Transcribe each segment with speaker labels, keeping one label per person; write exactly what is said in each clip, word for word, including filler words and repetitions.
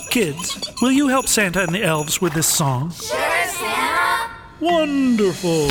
Speaker 1: Kids, will you help Santa and the elves with this song?
Speaker 2: Sure, Santa.
Speaker 1: Wonderful.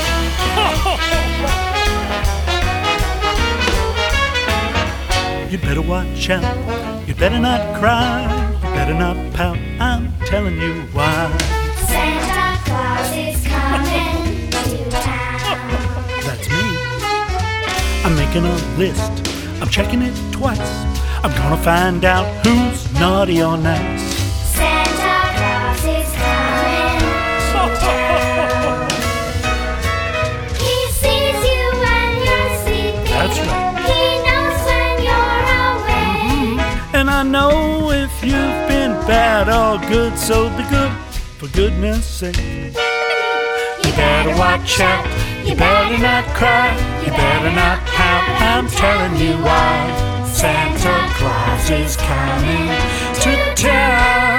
Speaker 1: You better watch out. You better not cry. You better not pout. I'm telling you why.
Speaker 2: Santa Claus is coming to town.
Speaker 1: That's me. I'm making a list. I'm checking it twice. I'm gonna find out who's naughty or nice.
Speaker 2: Santa Claus is coming to town. He sees you when you're sleeping.
Speaker 1: That's right.
Speaker 2: He knows when you're awake.
Speaker 1: Mm-hmm. And I know if you've been bad or good, so be good, for goodness sake.
Speaker 2: You
Speaker 1: Better watch out. You better not cry. You better not pout. I'm telling you why. Santa Claus is coming to town.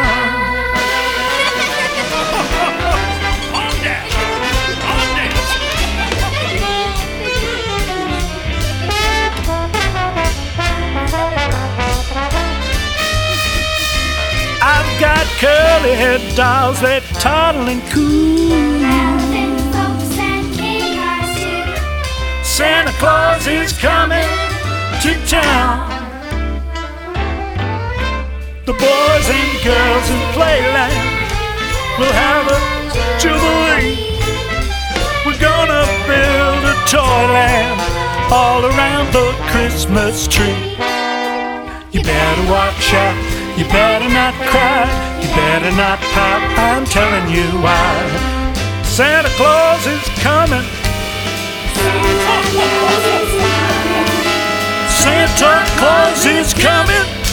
Speaker 1: On deck! On deck! I've got curly-haired dolls that toddle and coo.
Speaker 2: Elfin folks and king cars too.
Speaker 1: Santa Claus is coming to town. The boys and girls in Playland will have a jubilee. We're gonna build a toyland all around the Christmas tree. You better watch out. You better not cry. You better not pout. I'm telling you why. Santa Claus is coming.
Speaker 2: Santa Claus is coming.
Speaker 1: Santa Claus is coming